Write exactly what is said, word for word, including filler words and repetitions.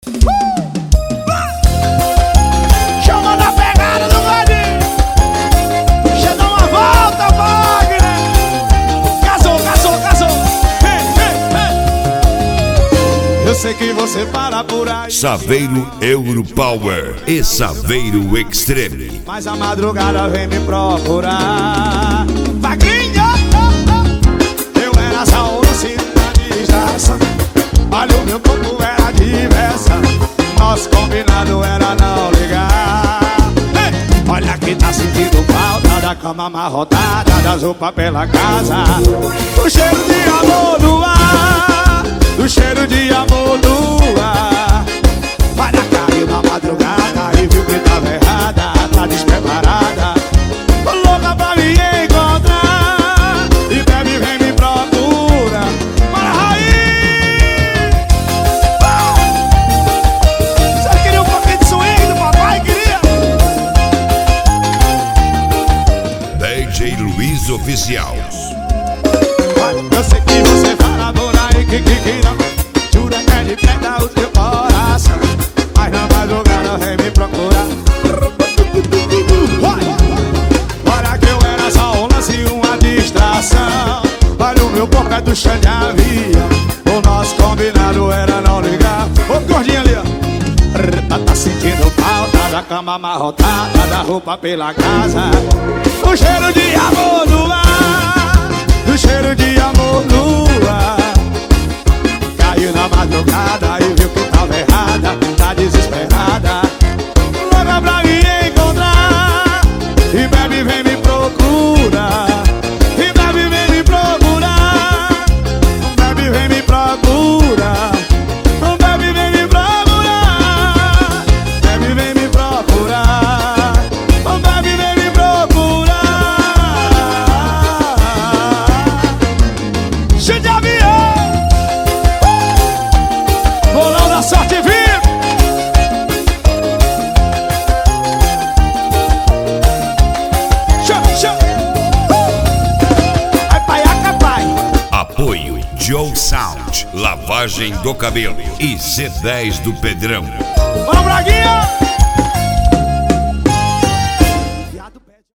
Chama na pegada do Godinho. Deixa eu dar uma volta, Wagner. Casou, casou, casou. Hey, hey, hey. Eu sei que você para por aí. Saveiro Europower e Saveiro Extreme. Mas a madrugada vem me procurar. Wagner, eu era só uma sinalização. Olha, o meu corpo era diversa. Nosso combinado era não ligar. Hey! Olha que tá sentindo falta da cama amarrotada, das roupas pela casa, do cheiro de amor no ar, do cheiro de amor no ar. Olha, caiu na madrugada e viu que tava errada, tá despreparada, louca pra me encontrar. E bebe, vem me procura. Para Raí! Você queria um pouquinho de swing do papai? Queria? D J Luiz Oficial. Eu sei que você fala por aí que que que não. Jura que ele pega o teu coração, mas na madrugada vem me procurar. Olha que eu era só um lance e uma distração. Olha, o meu corpo é do chão de avião. O nosso combinado era não ligar. Ô gordinho ali, ó. Tá, tá sentindo falta da cama amarrotada, da roupa pela casa, o cheiro de amor no ar, do cheiro de amor no ar. Caiu na madrugada e viu que tava errada, tá desesperada, louca pra me encontrar. E bebe, vem me procurar. E bebe, vem me procurar. Bebe, vem me procurar. Bebe, vem me procurar. Bebe, vem me procurar. Bebe, vem me procurar. Cheio de avião. Bolão da sorte vive. Chama, chama. Vai paiaca, pai. Apoio Joe Sound, lavagem do cabelo e C dez do Pedrão. Bora, Braguinha.